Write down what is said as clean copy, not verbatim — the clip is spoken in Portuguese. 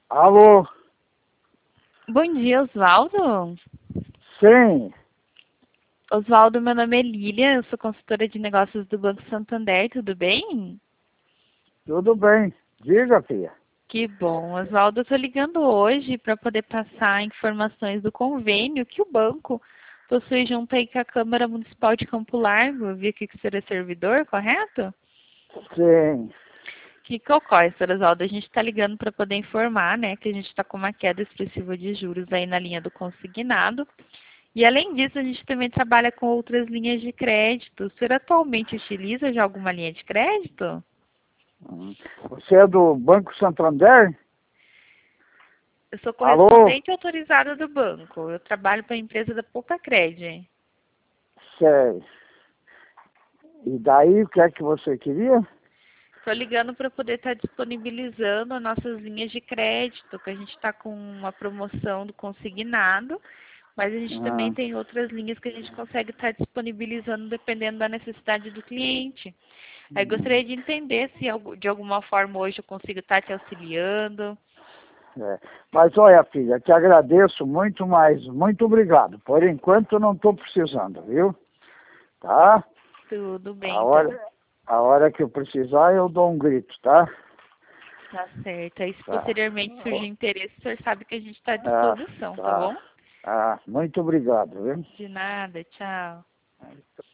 Alô? Bom dia, Oswaldo. Sim, Oswaldo, meu nome é Lília, eu sou consultora de negócios do Banco Santander, tudo bem? tudo bem. Diga, filha. Que bom, Oswaldo, eu estou ligando hoje para poder passar informações do convênio que o banco possui junto aí com a Câmara Municipal de Campo Largo. Eu vi aqui que o senhor é servidor, correto? Sim. Que ocorre, senhor Oswaldo? A gente está ligando para poder informar, né, que a gente está com uma queda expressiva de juros aí na linha do consignado. E além disso, a gente também trabalha com outras linhas de crédito. O senhor atualmente utiliza já alguma linha de crédito? Você é do Banco Santander? Eu sou Alô? correspondente autorizada do banco. Eu trabalho para a empresa da Poucacred. Sei. E daí, o que é que você queria? Estou ligando para poder estar disponibilizando as nossas linhas de crédito, que a gente está com uma promoção do consignado, mas a gente também Ah, tem outras linhas que a gente consegue estar disponibilizando dependendo da necessidade do cliente. Aí gostaria de entender se de alguma forma hoje eu consigo estar te auxiliando. é. Mas olha, filha, te agradeço muito, mas muito obrigado. Por enquanto, eu não estou precisando, viu? Tá? Tudo A bem, então. hora, a hora que eu precisar, eu dou um grito, tá? Tá certo. Aí se Tá. posteriormente surgir interesse, o senhor sabe que a gente está à Ah, disposição, tá bom? tá. Ah, muito obrigado, viu? De nada, tchau.